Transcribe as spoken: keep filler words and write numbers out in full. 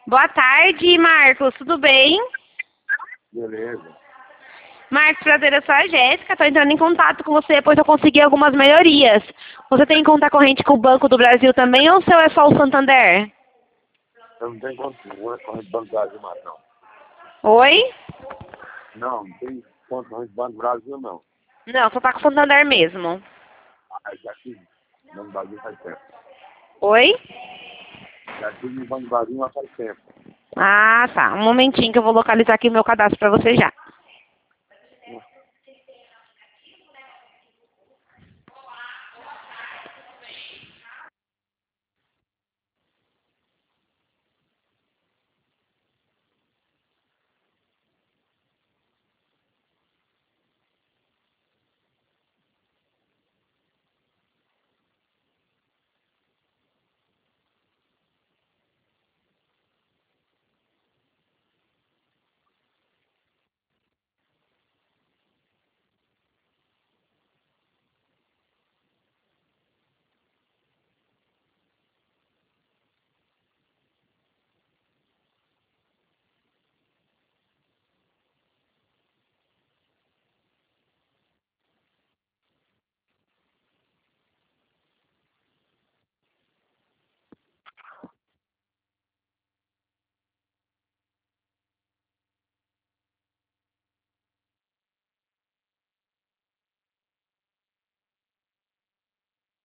Boa tarde, Marcos. Tudo bem? Beleza. Marcos, prazer, eu sou a Jéssica. Estou entrando em contato com você depois eu consegui algumas melhorias. Você tem conta corrente com o Banco do Brasil também ou o seu é só o Santander? Eu não tenho conta corrente Banco do Brasil mais, não. Oi? Não, não tem conta corrente Banco do Brasil, não. Não, só tá com o Santander mesmo. Ah, já tive Banco do Brasil faz tempo. Oi? Já tive no Banco do Brasil, mas faz tempo. Ah, tá. Um momentinho que eu vou localizar aqui o meu cadastro para você já.